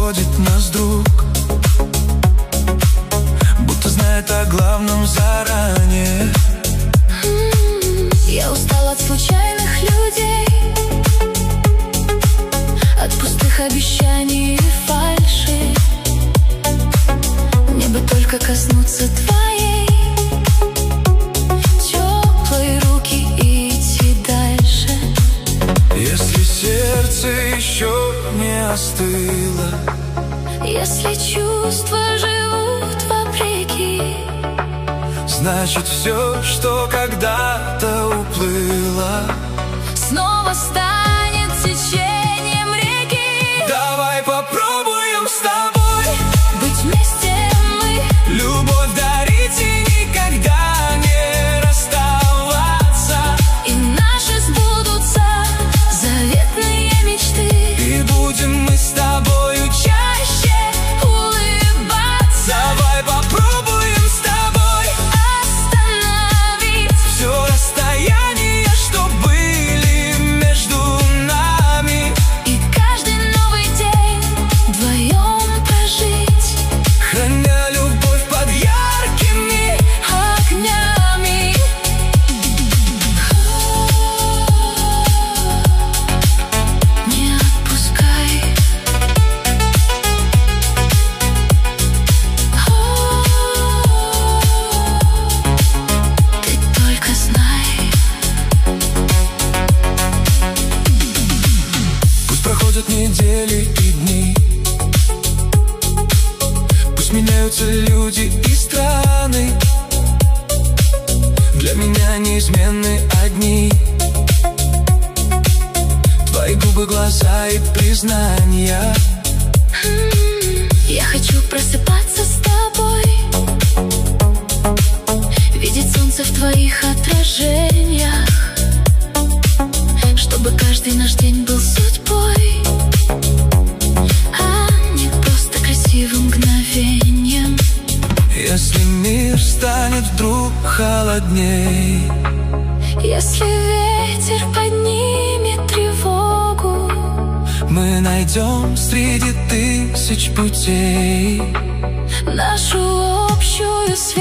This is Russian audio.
сводит нас друг, будто знает о главном заранее. Я устал от случайных людей, от пустых обещаний и фальши. Мне бы только коснуться твоей теплой руки и идти дальше. Если сердце еще не остыло, если чувства живут вопреки, значит все, что когда-то уплыло, снова станет течением реки. Давай попробуем с тобой быть вместе мы, любовь дарить и никогда не расставаться. и наши сбудутся заветные мечты. И будем мы с тобою чаще улыбаться. Давай попробуем с тобой Остановить все расстояние, что были между нами, и каждый новый день вдвоем прожить, храня любовь под яркими огнями. Не отпускай. Ты только знай. Пусть проходят недели и дни, пусть меняются люди и страны, для меня неизменны одни твои губы, глаза и признания. Я хочу просыпаться с тобой, видеть солнце в твоих отражениях, чтобы каждый наш день был судьбой, а не просто красивым мгновением. Если мир станет вдруг холодней, Если ветер поднимет тревогу, мы найдем среди тысяч путей нашу общую связь.